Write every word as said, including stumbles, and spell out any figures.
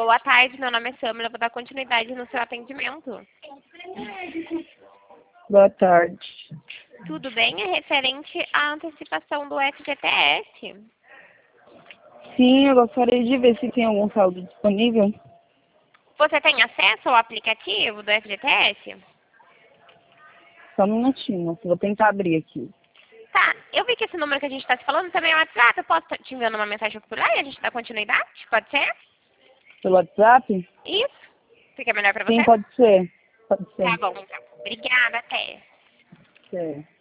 Boa tarde, meu nome é Samila, vou dar continuidade no seu atendimento. Boa tarde. Tudo bem? É referente à antecipação do F G T S. Sim, eu gostaria de ver se tem algum saldo disponível. Você tem acesso ao aplicativo do F G T S? Só um minutinho, vou tentar abrir aqui. Tá, eu vi que esse número que a gente está se falando também é o WhatsApp. Eu posso te enviando uma mensagem por lá e a gente dá continuidade? Pode ser? Pelo WhatsApp? Isso? Fica melhor para você? Sim, pode ser. Pode Tá ser. bom, então. Obrigada, até. É.